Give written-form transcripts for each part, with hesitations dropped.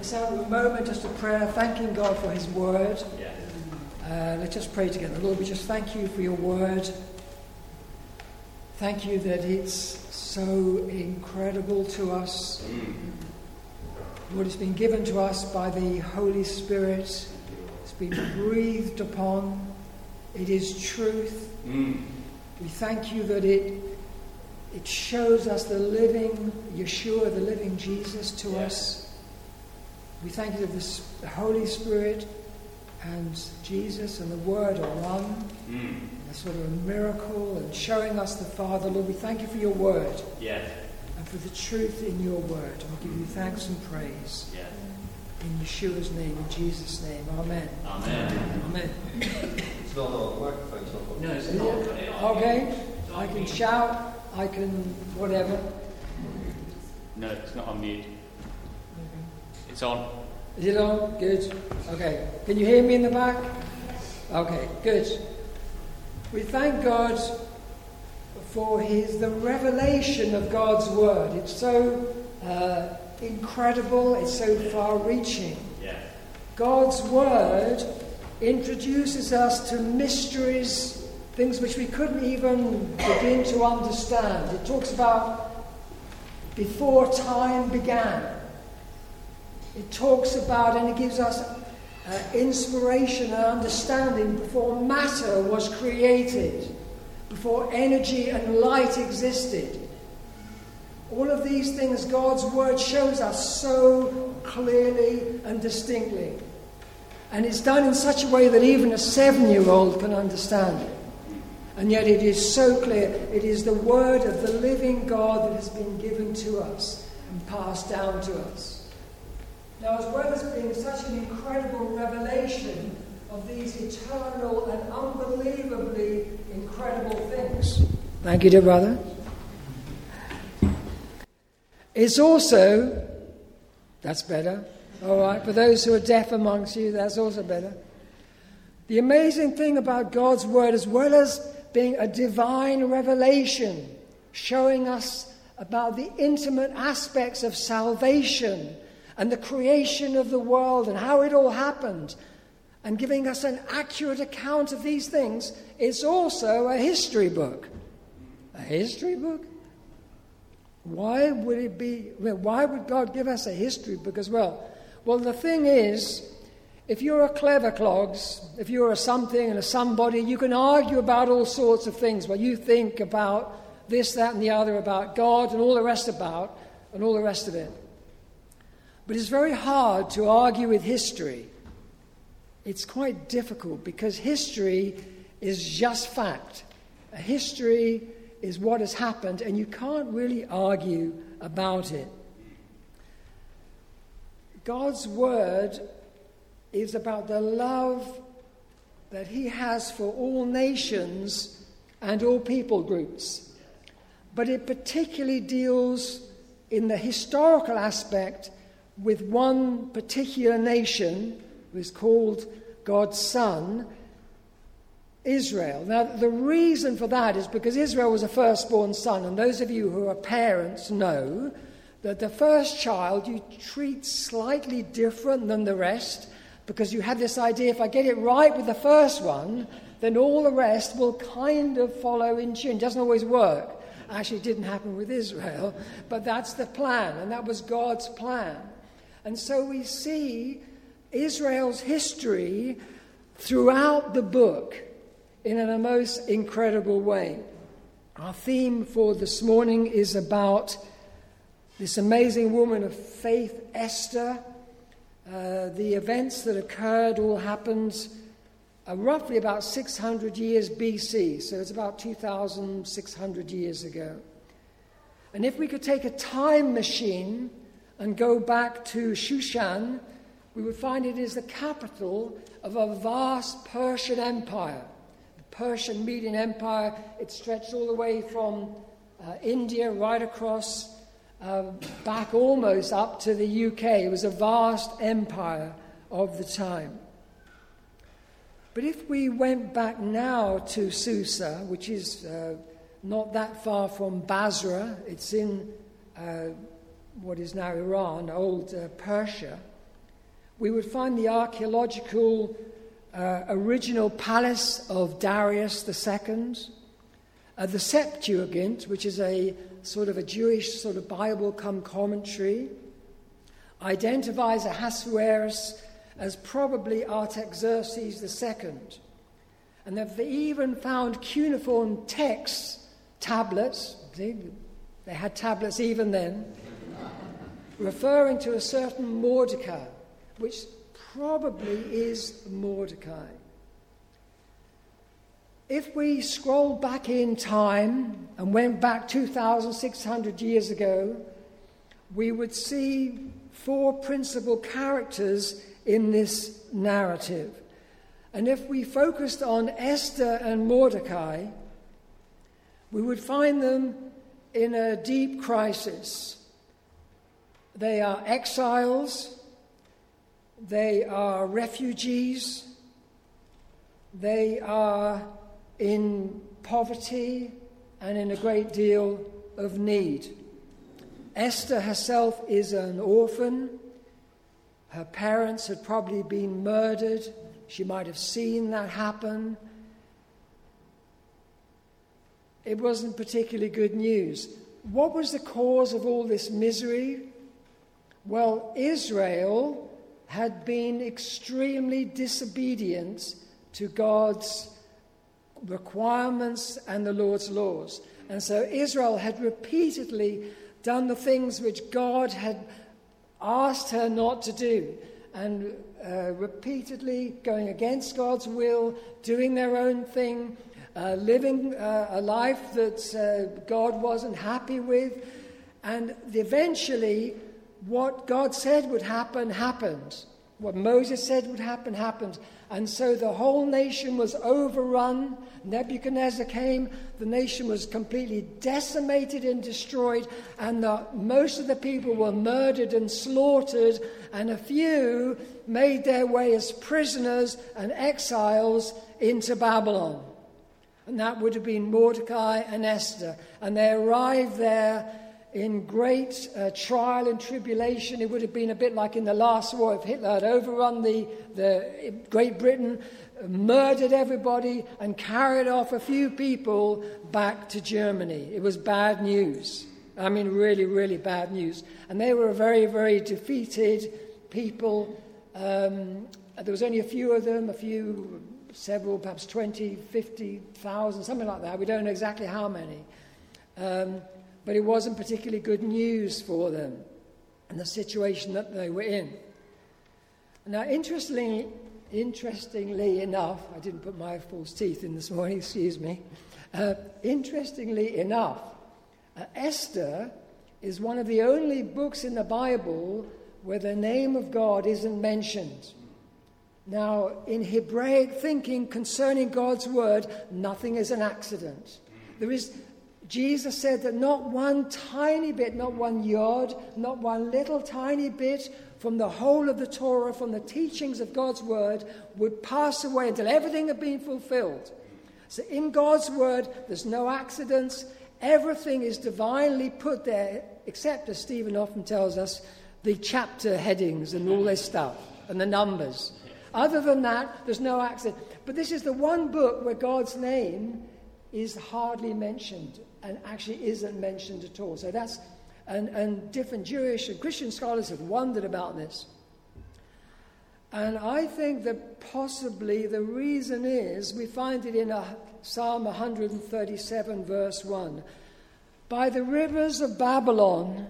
Let's have a moment just of prayer, thanking God for his word. Let's just pray together. Lord, we just thank you for your word. Thank you that it's so incredible to us. Lord, it's been given to us by the Holy Spirit. It's been breathed upon. It is truth. We thank you that it shows us the living Yeshua, the living Jesus to us. We thank you that the Holy Spirit and Jesus and the Word are one. That's sort of a miracle and showing us the Father. Lord, we thank you for your Word. And for the truth in your Word. And we give you thanks and praise. In Yeshua's name, in Jesus' name. Amen. Amen. It's not on microphone's not on. No, it's not. Okay. I can shout. I can whatever. No, it's not on mute. It's on. Is it on? Good. Okay. Can you hear me in the back? Okay, good. We thank God for the revelation of God's word. It's so incredible. It's so far-reaching. God's word introduces us to mysteries, things which we couldn't even begin to understand. It talks about before time began. It talks about, and it gives us inspiration and understanding before matter was created, before energy and light existed. All of these things God's word shows us so clearly and distinctly. And it's done in such a way that even a 7-year-old can understand it. And yet it is so clear. It is the word of the living God that has been given to us and passed down to us. Now, as well as being such an incredible revelation of these eternal and unbelievably incredible things. Thank you, dear brother. It's also, that's better. All right, for those who are deaf amongst you, that's also better. The amazing thing about God's word, as well as being a divine revelation, showing us about the intimate aspects of salvation and the creation of the world and how it all happened, and giving us an accurate account of these things, it's also a history book. A history book? Why would it be? Why would God give us a history book as well? Well, the thing is, if you're a clever clogs, if you're a something and a somebody, you can argue about all sorts of things. Well, you think about this, that, and the other, about God and all the rest of it. But it's very hard to argue with history. It's quite difficult because history is just fact. A history is what has happened, and you can't really argue about it. God's word is about the love that he has for all nations and all people groups. But it particularly deals in the historical aspect with one particular nation who is called God's Son, Israel. Now, the reason for that is because Israel was a firstborn son, and those of you who are parents know that the first child you treat slightly different than the rest, because you have this idea, if I get it right with the first one, then all the rest will kind of follow in tune. It doesn't always work. Actually, it didn't happen with Israel, but that's the plan, and that was God's plan. And so we see Israel's history throughout the book in a most incredible way. Our theme for this morning is about this amazing woman of faith, Esther. The events that occurred all happened roughly about 600 years BC, so it's about 2,600 years ago. And if we could take a time machine and go back to Shushan, we would find it is the capital of a vast Persian empire. The Persian Median Empire, it stretched all the way from India right across back almost up to the UK. It was a vast empire of the time. But if we went back now to Susa, which is not that far from Basra, it's in what is now Iran, old Persia, We would find the archaeological original palace of Darius II, the Septuagint, which is a sort of a Jewish sort of Bible come commentary, identifies Ahasuerus as probably Artaxerxes II. And they've even found cuneiform texts, tablets, see, they had tablets even then, referring to a certain Mordecai, which probably is Mordecai. If we scroll back in time and went back 2,600 years ago, we would see 4 principal characters in this narrative. And if we focused on Esther and Mordecai, we would find them in a deep crisis. They are exiles, they are refugees, they are in poverty and in a great deal of need. Esther herself is an orphan. Her parents had probably been murdered. She might have seen that happen. It wasn't particularly good news. What was the cause of all this misery? Well, Israel had been extremely disobedient to God's requirements and the Lord's laws. And so Israel had repeatedly done the things which God had asked her not to do, and repeatedly going against God's will, doing their own thing, living a life that God wasn't happy with. And eventually, what God said would happen, happened. What Moses said would happen, happened. And so the whole nation was overrun. Nebuchadnezzar came. The nation was completely decimated and destroyed. And most of the people were murdered and slaughtered. And a few made their way as prisoners and exiles into Babylon. And that would have been Mordecai and Esther. And they arrived there in great trial and tribulation. It would have been a bit like in the last war if Hitler had overrun the Great Britain, murdered everybody, and carried off a few people back to Germany. It was bad news. I mean, really, really bad news. And they were a very, very defeated people. There was only a few of them, several, perhaps 20, 50,000, something like that. We don't know exactly how many. But it wasn't particularly good news for them and the situation that they were in. Now, interestingly enough, I didn't put my false teeth in this morning, excuse me. Interestingly enough, Esther is one of the only books in the Bible where the name of God isn't mentioned. Now, in Hebraic thinking concerning God's word, nothing is an accident. Jesus said that not one tiny bit, not one yod, not one little tiny bit from the whole of the Torah, from the teachings of God's word, would pass away until everything had been fulfilled. So in God's word, there's no accidents. Everything is divinely put there, except, as Stephen often tells us, the chapter headings and all this stuff, and the numbers. Other than that, there's no accident. But this is the one book where God's name is hardly mentioned, and actually isn't mentioned at all. So that's, and different Jewish and Christian scholars have wondered about this. And I think that possibly the reason is, we find it in Psalm 137, verse 1. By the rivers of Babylon,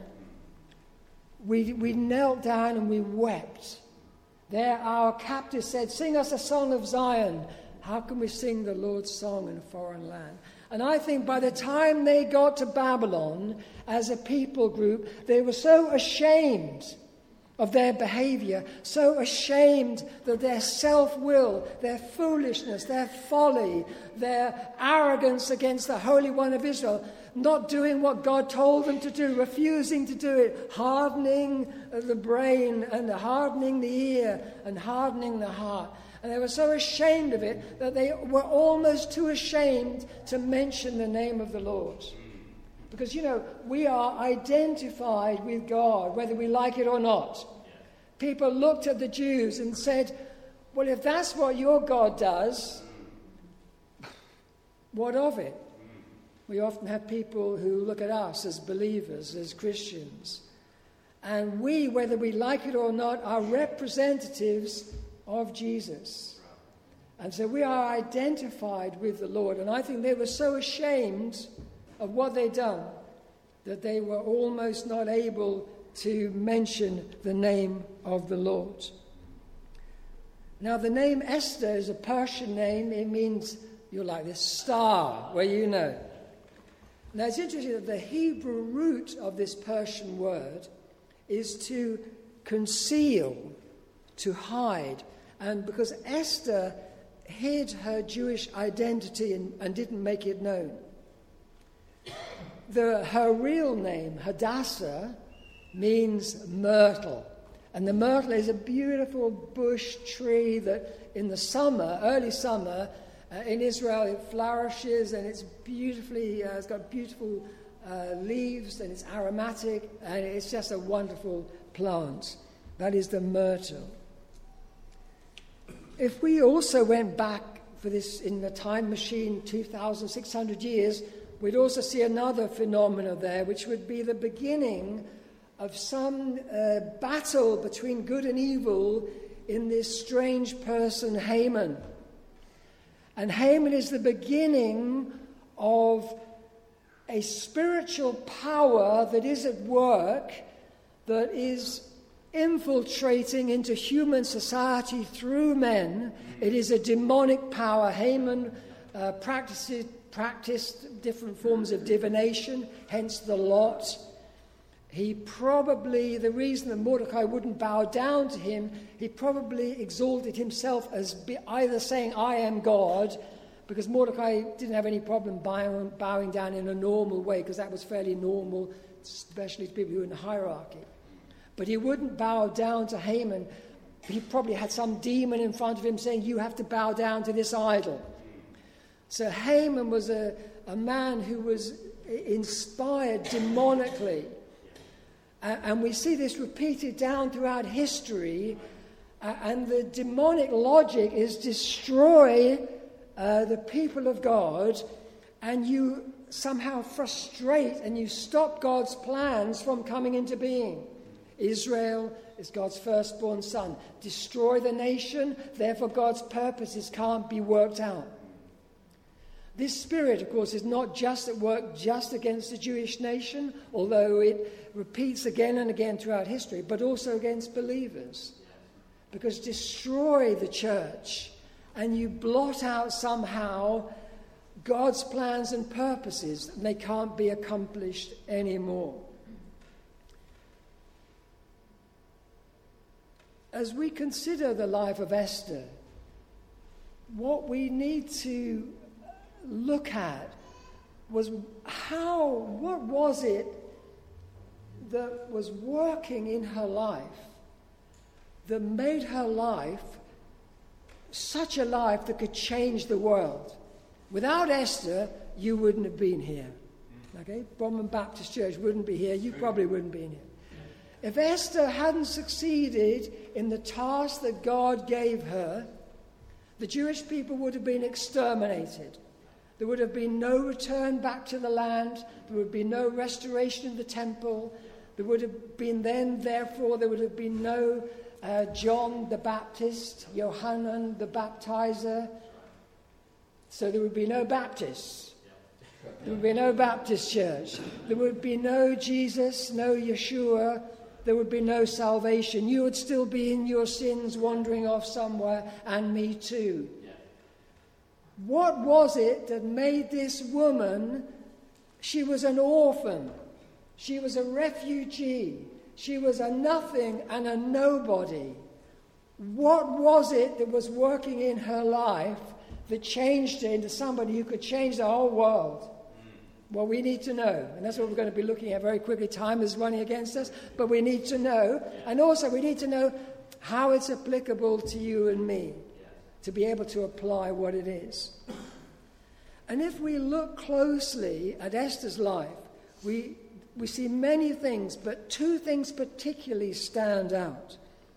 we knelt down and we wept. There our captives said, sing us a song of Zion. How can we sing the Lord's song in a foreign land? And I think by the time they got to Babylon as a people group, they were so ashamed of their behavior, so ashamed that their self-will, their foolishness, their folly, their arrogance against the Holy One of Israel, not doing what God told them to do, refusing to do it, hardening the brain and hardening the ear and hardening the heart. And they were so ashamed of it that they were almost too ashamed to mention the name of the Lord. Because, we are identified with God, whether we like it or not. people looked at the Jews and said, well, if that's what your God does, what of it? We often have people who look at us as believers, as Christians. And we, whether we like it or not, are representatives of Jesus. And so we are identified with the Lord. And I think they were so ashamed of what they'd done that they were almost not able to mention the name of the Lord. Now, the name Esther is a Persian name. It means you're like this star, where you know. Now, it's interesting that the Hebrew root of this Persian word is to conceal, to hide. And because Esther hid her Jewish identity and didn't make it known. Her real name, Hadassah, means myrtle. And the myrtle is a beautiful bush tree that in the summer, early summer, in Israel it flourishes and it's beautifully, it's got beautiful leaves and it's aromatic and it's just a wonderful plant. That is the myrtle. If we also went back for this in the time machine 2,600 years, we'd also see another phenomena there, which would be the beginning of some battle between good and evil in this strange person, Haman. And Haman is the beginning of a spiritual power that is at work, that is infiltrating into human society through men. It is a demonic power. Haman practiced different forms of divination, hence the lot. He probably, the reason that Mordecai wouldn't bow down to him, he probably exalted himself as either saying, I am God, because Mordecai didn't have any problem bowing down in a normal way, because that was fairly normal, especially to people who were in the hierarchy. But he wouldn't bow down to Haman. He probably had some demon in front of him saying, you have to bow down to this idol. So Haman was a man who was inspired demonically. And we see this repeated down throughout history. And the demonic logic is destroy the people of God, and you somehow frustrate and you stop God's plans from coming into being. Israel is God's firstborn son. Destroy the nation, therefore God's purposes can't be worked out. This spirit, of course, is not just at work just against the Jewish nation, although it repeats again and again throughout history, but also against believers. Because destroy the church and you blot out somehow God's plans and purposes, and they can't be accomplished anymore. As we consider the life of Esther, what we need to look at was what was it that was working in her life that made her life such a life that could change the world. Without Esther, you wouldn't have been here. Okay? Bromham Baptist Church wouldn't be here. You probably wouldn't be here. If Esther hadn't succeeded in the task that God gave her, the Jewish people would have been exterminated. There would have been no return back to the land. There would be no restoration of the temple. There would have been therefore, there would have been no John the Baptist, Yohanan the Baptizer. So there would be no Baptists. There would be no Baptist church. There would be no Jesus, no Yeshua. There would be no salvation. You would still be in your sins, wandering off somewhere, and me too. What was it that made this woman? She was an orphan. She was a refugee. She was a nothing and a nobody. What was it that was working in her life that changed her into somebody who could change the whole world? Well, we need to know, and that's what we're going to be looking at very quickly. Time is running against us, but we need to know, and also we need to know how it's applicable to you and me, to be able to apply what it is. And if we look closely at Esther's life, we see many things, but two things particularly stand out.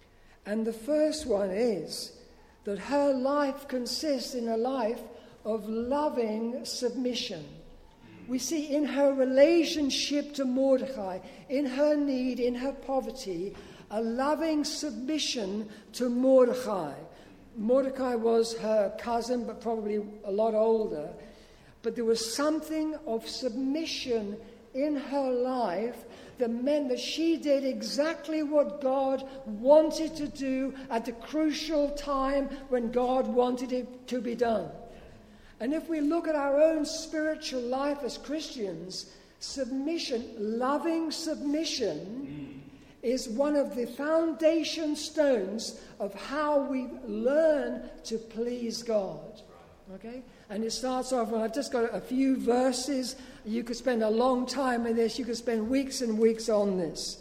And the first one is that her life consists in a life of loving submission. We see in her relationship to Mordecai, in her need, in her poverty, a loving submission to Mordecai. Mordecai was her cousin, but probably a lot older. But there was something of submission in her life that meant that she did exactly what God wanted to do at the crucial time when God wanted it to be done. And if we look at our own spiritual life as Christians, submission, loving submission, is one of the foundation stones of how we learn to please God. Okay? And it starts off, and I've just got a few verses. You could spend a long time in this. You could spend weeks and weeks on this.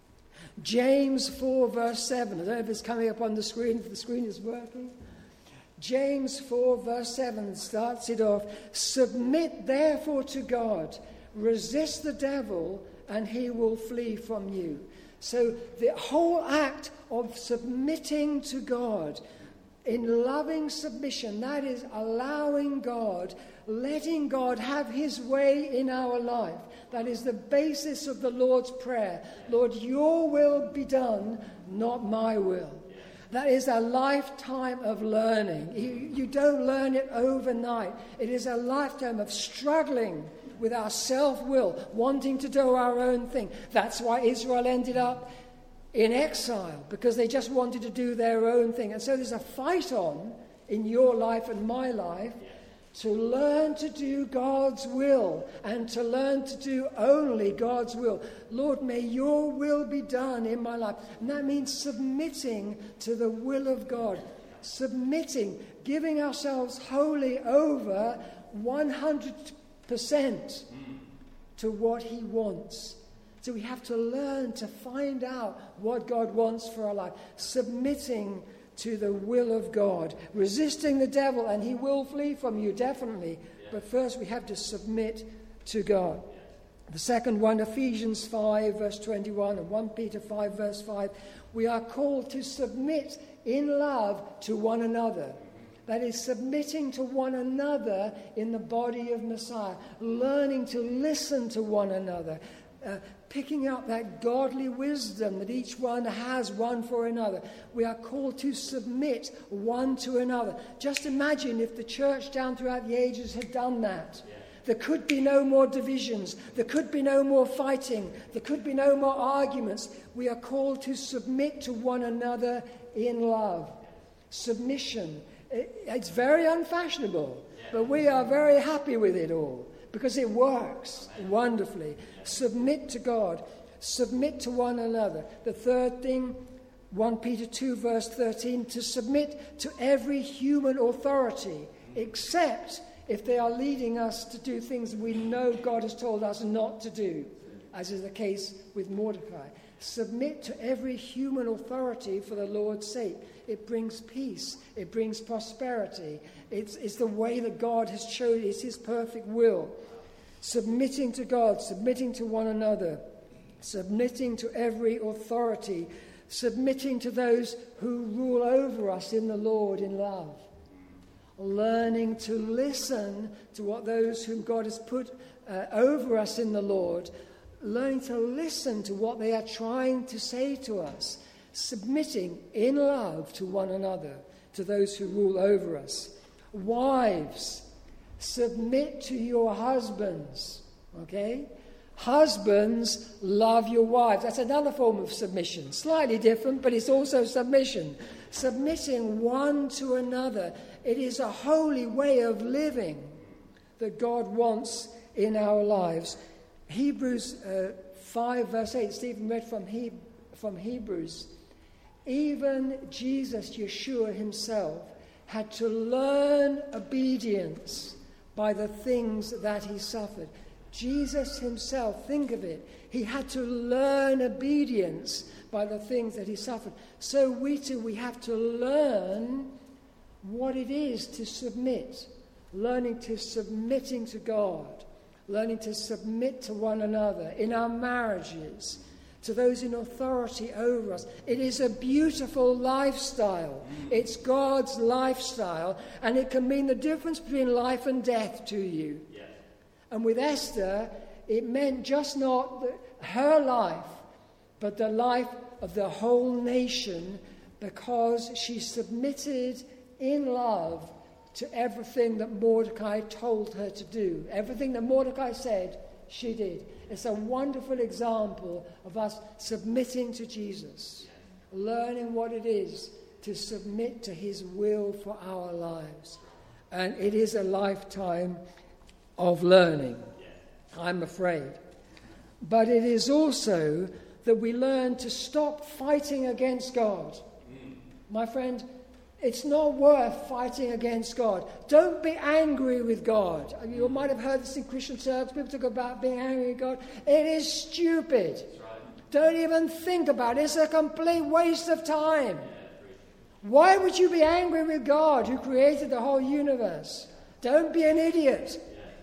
James 4, verse 7. I don't know if it's coming up on the screen, if the screen is working. James 4, verse 7 starts it off. Submit therefore to God. Resist the devil, and he will flee from you. So the whole act of submitting to God, in loving submission, that is allowing God, letting God have his way in our life. That is the basis of the Lord's Prayer. Lord, your will be done, not my will. That is a lifetime of learning. You don't learn it overnight. It is a lifetime of struggling with our self-will, wanting to do our own thing. That's why Israel ended up in exile, because they just wanted to do their own thing. And so there's a fight on in your life and my life to learn to do God's will and to learn to do only God's will. Lord, may your will be done in my life. And that means submitting to the will of God. Submitting, giving ourselves wholly over 100% to what he wants. So we have to learn to find out what God wants for our life. Submitting to the will of God. Resisting the devil, and he will flee from you, definitely. But first we have to submit to God. The second one, Ephesians 5, verse 21, and 1 Peter 5, verse 5. We are called to submit in love to one another. That is, submitting to one another in the body of Messiah. Learning to listen to one another. Picking up that godly wisdom that each one has one for another. We are called to submit one to another. Just imagine if the church down throughout the ages had done that. There could be no more divisions. There could be no more fighting. There could be no more arguments. We are called to submit to one another in love. Submission. It's very unfashionable, but we are very happy with it all, because it works wonderfully. Submit to God. Submit to one another. The third thing, 1 Peter 2, verse 13, to submit to every human authority, except if they are leading us to do things we know God has told us not to do, as is the case with Mordecai. Submit to every human authority for the Lord's sake. It brings peace. It brings prosperity. It's the way that God has chosen. It's his perfect will. Submitting to God, submitting to one another, submitting to every authority, submitting to those who rule over us in the Lord in love. Learning to listen to what those whom God has put over us in the Lord, learning to listen to what they are trying to say to us, submitting in love to one another, to those who rule over us. Wives, submit to your husbands, okay? Husbands, love your wives. That's another form of submission. Slightly different, but it's also submission. Submitting one to another. It is a holy way of living that God wants in our lives. Hebrews 5, verse 8, Stephen read from Hebrews. Even Jesus, Yeshua himself, had to learn obedience by the things that he suffered. Jesus himself, think of it, he had to learn obedience by the things that he suffered. So we too, we have to learn what it is to submit, learning to submitting to God, learning to submit to one another in our marriages, to those in authority over us. It is a beautiful lifestyle. It's God's lifestyle, and it can mean the difference between life and death to you. Yes. And with Esther, it meant just not her life, but the life of the whole nation, because she submitted in love to everything that Mordecai told her to do. Everything that Mordecai said, she did. It's a wonderful example of us submitting to Jesus, learning what it is to submit to his will for our lives. And it is a lifetime of learning, I'm afraid. But it is also that we learn to stop fighting against God. My friend, it's not worth fighting against God. Don't be angry with God. You might have heard this in Christian circles. People talk about being angry with God. It is stupid. Right. Don't even think about it. It's a complete waste of time. Why would you be angry with God who created the whole universe? Don't be an idiot.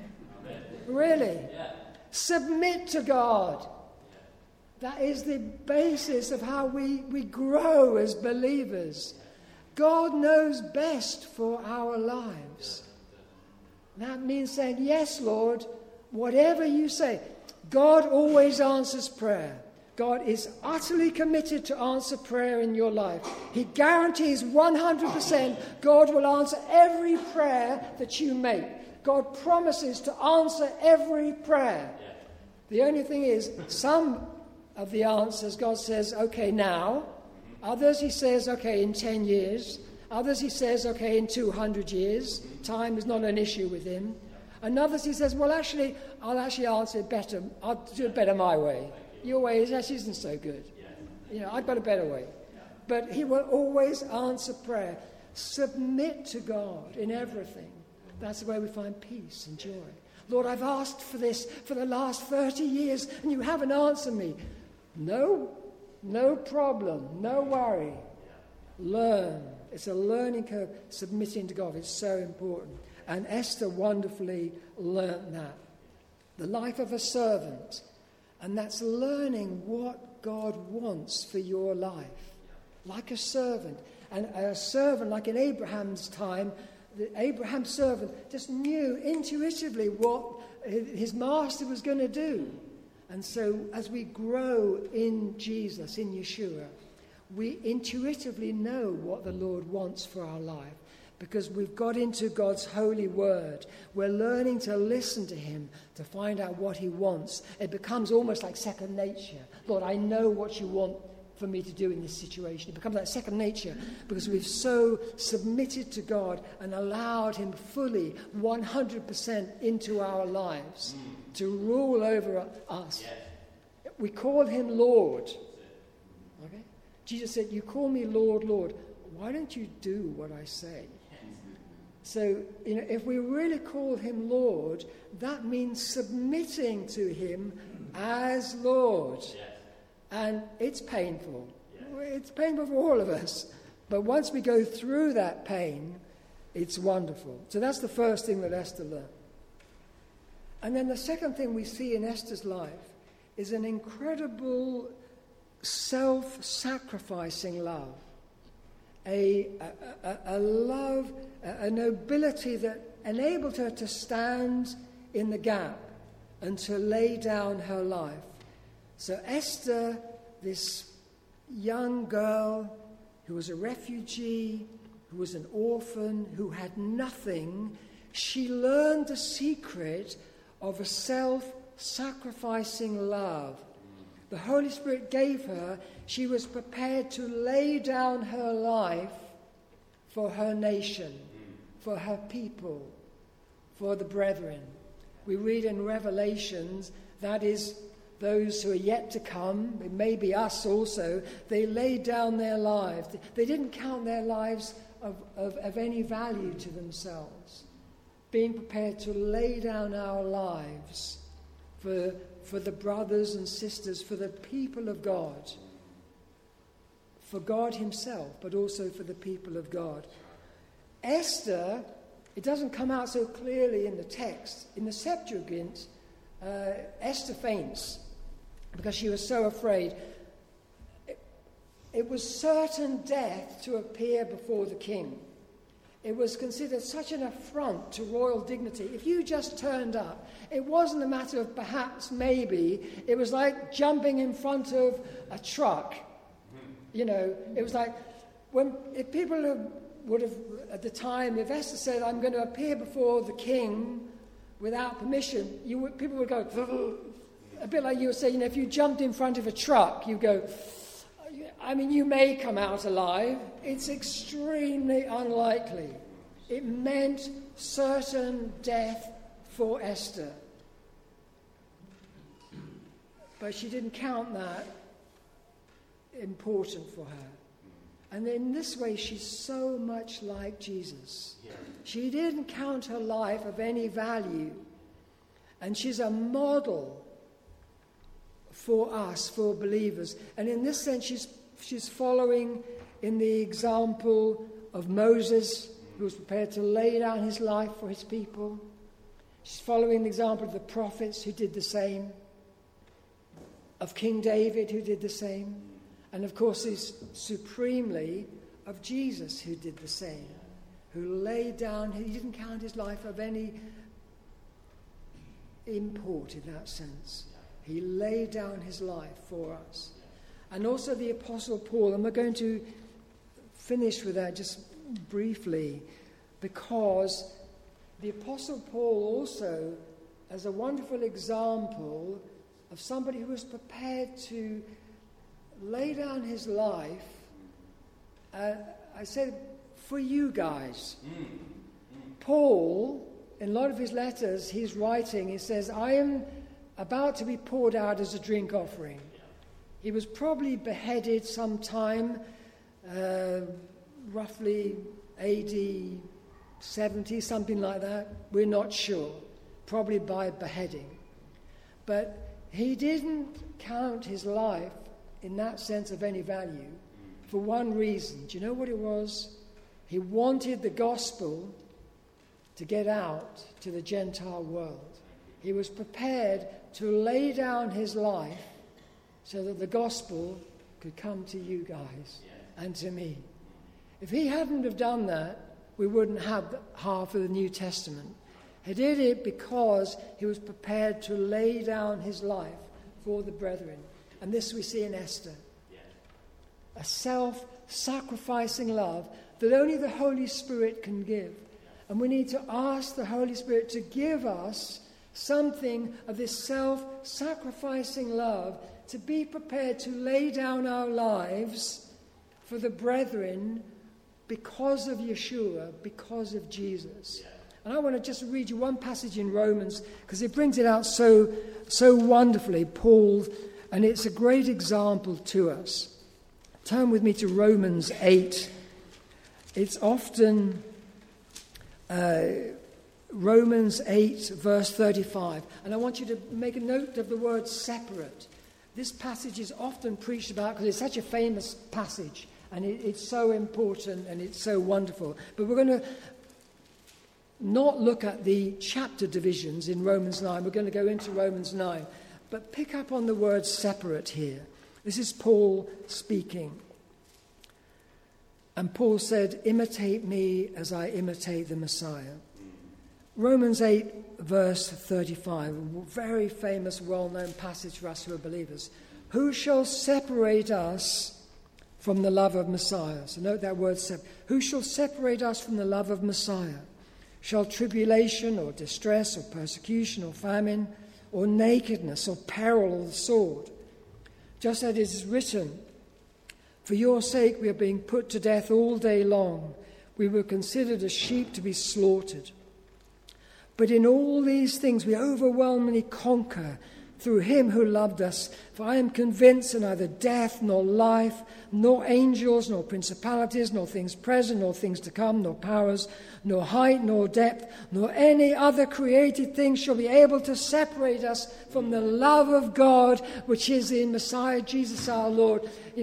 Really. Submit to God. That is the basis of how we grow as believers. God knows best for our lives. That means saying, yes, Lord, whatever you say. God always answers prayer. God is utterly committed to answer prayer in your life. He guarantees 100% God will answer every prayer that you make. God promises to answer every prayer. The only thing is, some of the answers God says, okay, now. Others he says, okay, in 10 years. Others he says, okay, in 200 years. Time is not an issue with him. And others he says, well, actually, I'll actually answer it better. I'll do it better my way. Your way actually isn't so good. I've got a better way. But he will always answer prayer. Submit to God in everything. That's the way we find peace and joy. Lord, I've asked for this for the last 30 years and you haven't answered me. No problem, no worry. Learn. It's a learning curve, submitting to God. It's so important. And Esther wonderfully learnt that. The life of a servant. And that's learning what God wants for your life. Like a servant. And a servant, like in Abraham's time, the Abraham servant just knew intuitively what his master was going to do. And so as we grow in Jesus, in Yeshua, we intuitively know what the Lord wants for our life because we've got into God's holy word. We're learning to listen to him to find out what he wants. It becomes almost like second nature. Lord, I know what you want for me to do in this situation. It becomes like second nature because we've so submitted to God and allowed him fully 100% into our lives to rule over us. We call him Lord. Okay? Jesus said, you call me Lord, Lord. Why don't you do what I say? So, if we really call him Lord, that means submitting to him as Lord. And it's painful. It's painful for all of us. But once we go through that pain, it's wonderful. So that's the first thing that Esther learned. And then the second thing we see in Esther's life is an incredible self-sacrificing love. A love, a nobility that enabled her to stand in the gap and to lay down her life. So Esther, this young girl who was a refugee, who was an orphan, who had nothing, she learned the secret of a self-sacrificing love. The Holy Spirit gave her. She was prepared to lay down her life for her nation, for her people, for the brethren. We read in Revelations, that is, those who are yet to come, it may be us also, they laid down their lives. They didn't count their lives of any value to themselves. Being prepared to lay down our lives for the brothers and sisters, for the people of God, for God himself, but also for the people of God. Esther, it doesn't come out so clearly in the text. In the Septuagint, Esther faints. because she was so afraid. It was certain death to appear before the king. It was considered such an affront to royal dignity. If you just turned up, it wasn't a matter of perhaps, maybe. It was like jumping in front of a truck. You know, it was like if people would have, at the time, if Esther said, I'm going to appear before the king without permission, people would go, a bit like you would say, you know, if you jumped in front of a truck, you go, I mean, you may come out alive. It's extremely unlikely. It meant certain death for Esther. But she didn't count that important for her. And in this way, she's so much like Jesus. She didn't count her life of any value. And she's a model for us, for believers. And in this sense, she's following in the example of Moses, who was prepared to lay down his life for his people. She's following the example of the prophets who did the same, of King David who did the same, and of course is supremely of Jesus who did the same, who laid down, he didn't count his life of any import in that sense. He laid down his life for us. And also the Apostle Paul, and we're going to finish with that just briefly, because the Apostle Paul also, as a wonderful example of somebody who was prepared to lay down his life, I said, for you guys. Paul, in a lot of his letters, he's writing, he says, I am about to be poured out as a drink offering. He was probably beheaded sometime, roughly AD 70, something like that. We're not sure. Probably by beheading. But he didn't count his life in that sense of any value for one reason. Do you know what it was? He wanted the gospel to get out to the Gentile world. He was prepared to lay down his life so that the gospel could come to you guys and to me. If he hadn't have done that, we wouldn't have half of the New Testament. He did it because he was prepared to lay down his life for the brethren. And this we see in Esther. A self-sacrificing love that only the Holy Spirit can give. And we need to ask the Holy Spirit to give us something of this self-sacrificing love, to be prepared to lay down our lives for the brethren because of Yeshua, because of Jesus. And I want to just read you one passage in Romans, because it brings it out so wonderfully, Paul, and it's a great example to us. Turn with me to Romans 8. It's often Romans 8, verse 35. And I want you to make a note of the word separate. This passage is often preached about because it's such a famous passage. And it's so important and it's so wonderful. But we're going to not look at the chapter divisions in Romans 9. We're going to go into Romans 9. But pick up on the word separate here. This is Paul speaking. And Paul said, imitate me as I imitate the Messiah. Romans 8, verse 35, a very famous, well-known passage for us who are believers. Who shall separate us from the love of Messiah? So note that word, who shall separate us from the love of Messiah? Shall tribulation or distress or persecution or famine or nakedness or peril or the sword? Just as it is written, for your sake we are being put to death all day long. We were considered as sheep to be slaughtered. But in all these things we overwhelmingly conquer through him who loved us. For I am convinced that neither death, nor life, nor angels, nor principalities, nor things present, nor things to come, nor powers, nor height, nor depth, nor any other created thing shall be able to separate us from the love of God, which is in Messiah Jesus our Lord. You know,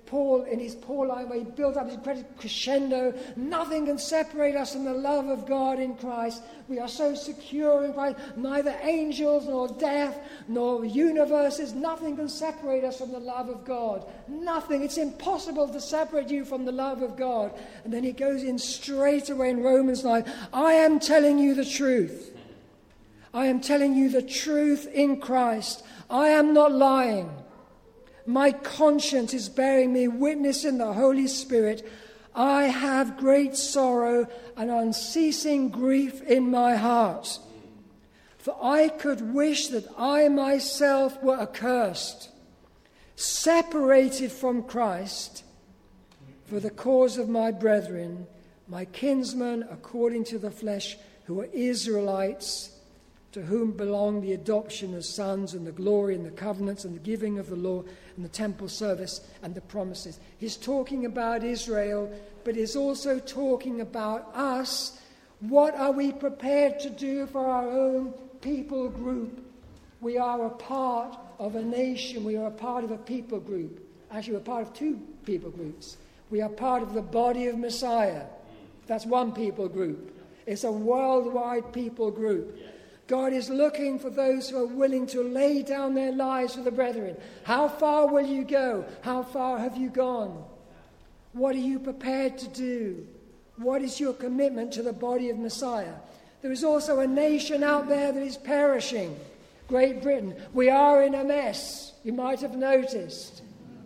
Paul, in his Pauline way, he built up his great crescendo. Nothing can separate us from the love of God in Christ. We are so secure in Christ. Neither angels, nor death, nor universes, nothing can separate us from the love of God. Nothing. It's impossible to separate you from the love of God. And then he goes in straight away in Romans 9. I am telling you the truth. I am telling you the truth in Christ. I am not lying. My conscience is bearing me witness in the Holy Spirit. I have great sorrow and unceasing grief in my heart. For I could wish that I myself were accursed, separated from Christ, for the cause of my brethren, my kinsmen according to the flesh, who are Israelites, to whom belong the adoption as sons and the glory and the covenants and the giving of the law and the temple service and the promises. He's talking about Israel, but he's also talking about us. What are we prepared to do for our own people group? We are a part of a nation. We are a part of a people group. Actually, we're part of two people groups. We are part of the body of Messiah. That's one people group. It's a worldwide people group. God is looking for those who are willing to lay down their lives for the brethren. How far will you go? How far have you gone? What are you prepared to do? What is your commitment to the body of Messiah? There is also a nation out there that is perishing. Great Britain. We are in a mess. You might have noticed.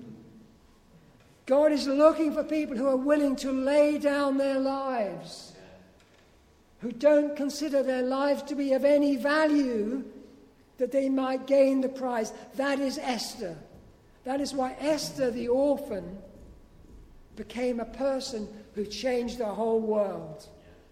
God is looking for people who are willing to lay down their lives, who don't consider their lives to be of any value, that they might gain the prize. That is Esther. That is why Esther, the orphan, became a person who changed the whole world.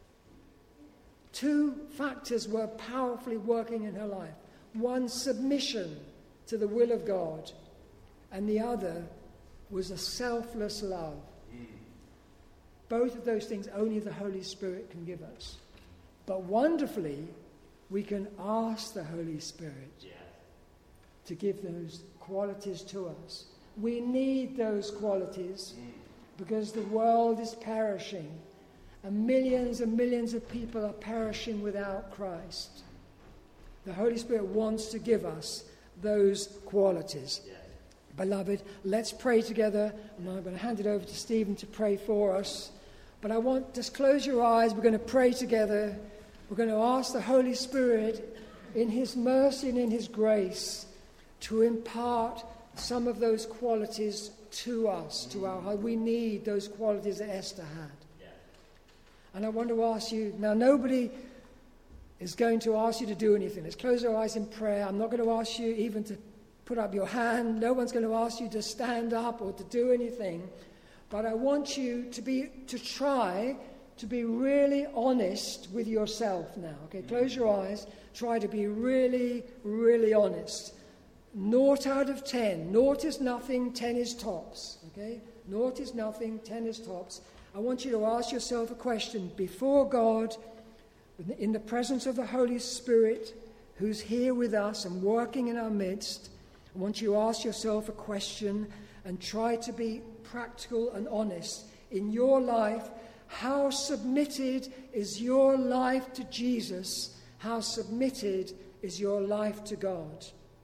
Two factors were powerfully working in her life. One, submission to the will of God, and the other was a selfless love. Both of those things only the Holy Spirit can give us. But wonderfully, we can ask the Holy Spirit to give those qualities to us. We need those qualities because the world is perishing and millions of people are perishing without Christ. The Holy Spirit wants to give us those qualities. Beloved, let's pray together. And I'm going to hand it over to Stephen to pray for us. But I want, just close your eyes. We're going to pray together. We're going to ask the Holy Spirit, in his mercy and in his grace, to impart some of those qualities to us, to our heart. We need those qualities that Esther had. And I want to ask you, now nobody is going to ask you to do anything. Let's close our eyes in prayer. I'm not going to ask you even to put up your hand. No one's going to ask you to stand up or to do anything. But I want you to try to be really honest with yourself now. Okay, close your eyes. Try to be really, really honest. 0 out of 10. 0 is nothing, 10 is tops. Okay? 0 is nothing, 10 is tops. I want you to ask yourself a question before God, in the presence of the Holy Spirit, who's here with us and working in our midst. I want you to ask yourself a question and try to be practical and honest in your life. How submitted is your life to Jesus? How submitted is your life to God?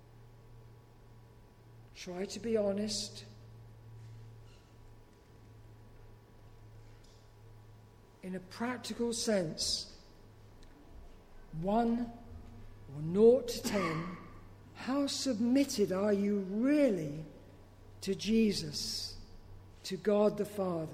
Try to be honest. In a practical sense, 1 or 0 to 10, how submitted are you really to Jesus, to God the Father?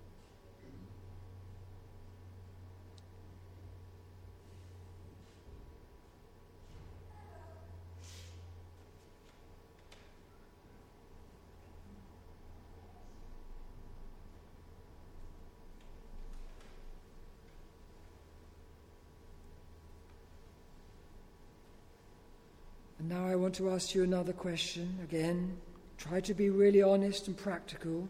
And now I want to ask you another question again. Try to be really honest and practical.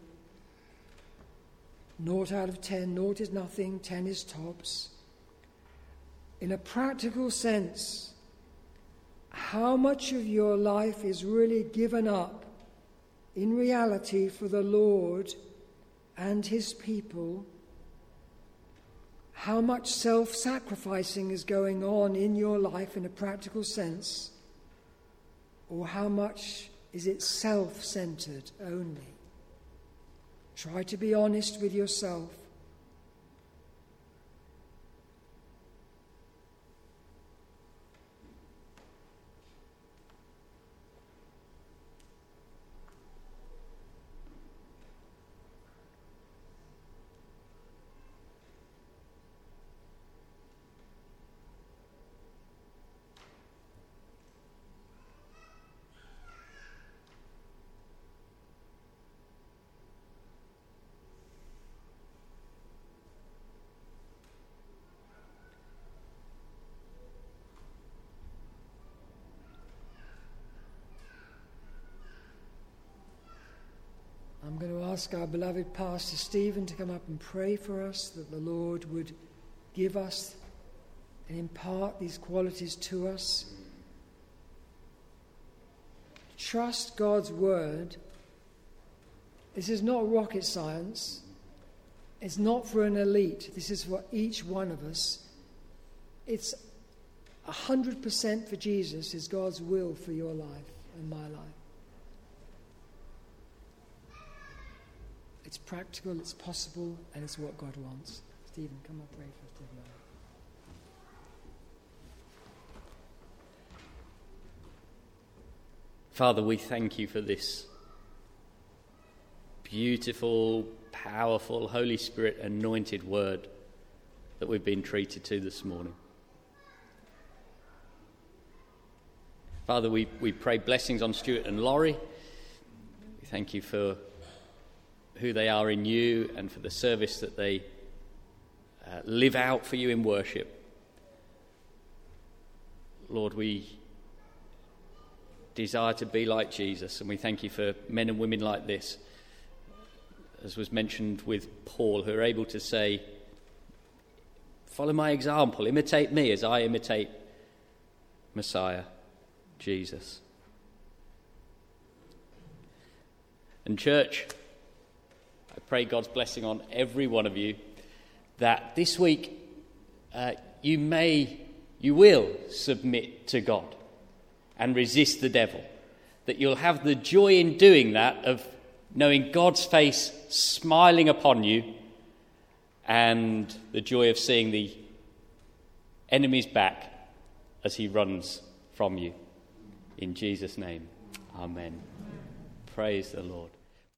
0 out of 10. 0 is nothing, 10 is tops. In a practical sense, how much of your life is really given up in reality for the Lord and his people, how much self-sacrificing is going on in your life in a practical sense, or how much is it self-centered only? Try to be honest with yourself. I'm going to ask our beloved Pastor Stephen to come up and pray for us, that the Lord would give us and impart these qualities to us. Trust God's word. This is not rocket science. It's not for an elite. This is for each one of us. It's 100% for Jesus is God's will for your life and my life. It's practical, it's possible, and it's what God wants. Stephen, come up, pray for us. Father, we thank you for this beautiful, powerful, Holy Spirit anointed word that we've been treated to this morning. Father, we pray blessings on Stuart and Laurie. We thank you for who they are in you and for the service that they live out for you in worship. Lord, we desire to be like Jesus, and we thank you for men and women like this, as was mentioned with Paul, who are able to say, follow my example, imitate me as I imitate Messiah, Jesus. And church, I pray God's blessing on every one of you, that this week you will submit to God and resist the devil, that you'll have the joy in doing that of knowing God's face smiling upon you and the joy of seeing the enemy's back as he runs from you. In Jesus' name, amen. Praise the Lord.